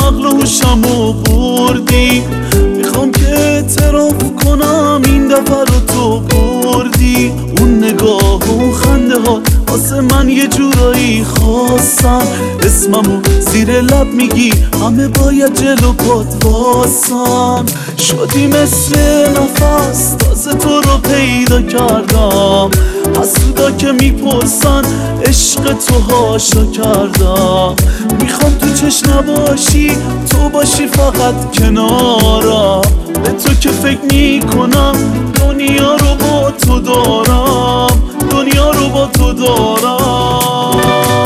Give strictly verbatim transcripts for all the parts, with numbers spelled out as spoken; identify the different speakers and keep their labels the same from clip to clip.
Speaker 1: عقل و هوشمو بردی. میخوام که اعتراف کنم این دفعه رو تو بردی. اون نگاه و اون خنده ها واسه من یه جورایی خواستن. اسممو زیر لب میگی همه باید جلو پات واسن. شدی مثل نفس تازه تو رو پیدا کردم. حسودا که میپرسن عشق تو هاشا کردم. میخوام تو چشم نباشی تو باشی فقط کنارم. به تو که فکر میکنم دنیا رو با تو دارم. دنیا رو با تو دارم.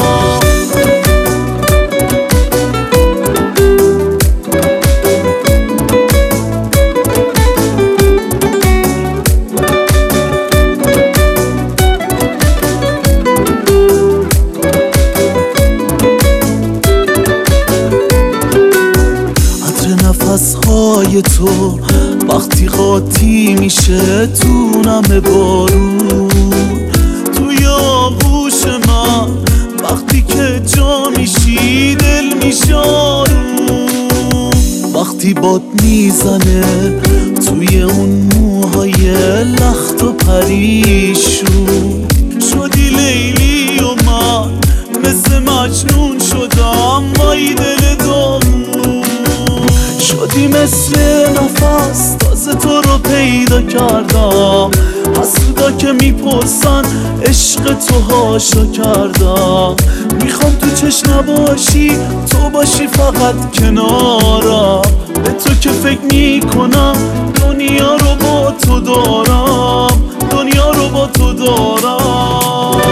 Speaker 1: نفسهای تو وقتی قاطی میشه تو نم بارون. توی آغوش من وقتی که جا میشی دل میشه آروم. وقتی باد میزنه توی اون موهای لخت و پریشون. شدی لیلی و من مثل مجنون شدم وای دل دامون. شدی مثل نفس تازه تو رو پیدا کردم. حسودا که میپرسن عشق تو هاشا کردم. میخوام تو چشم نباشی تو باشی فقط کنارم. به تو که فکر میکنم دنیا رو با تو دارم. دنیا رو با تو دارم.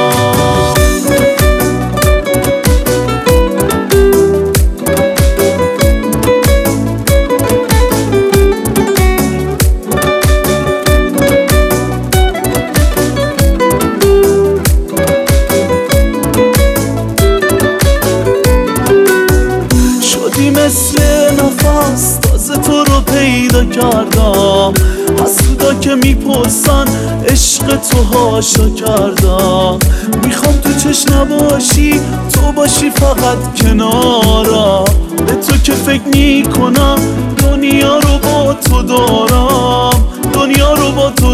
Speaker 1: مثل نفس تازه تو رو پیدا کردم. حسودا که میپرسن عشق تو هاشا کردم. میخوام تو چشم نباشی تو باشی فقط کنارم. به تو که فکر میکنم دنیا رو با تو دارم. دنیا رو با تو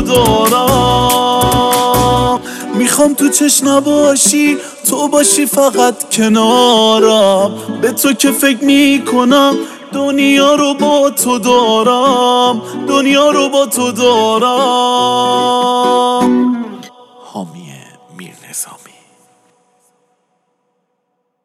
Speaker 1: دارم. میخوام تو چشم نباشی تو باشی فقط کنارم. به تو که فکر میکنم دنیا رو با تو دارم. دنیا رو با تو دارم.
Speaker 2: حامی میرنظامی.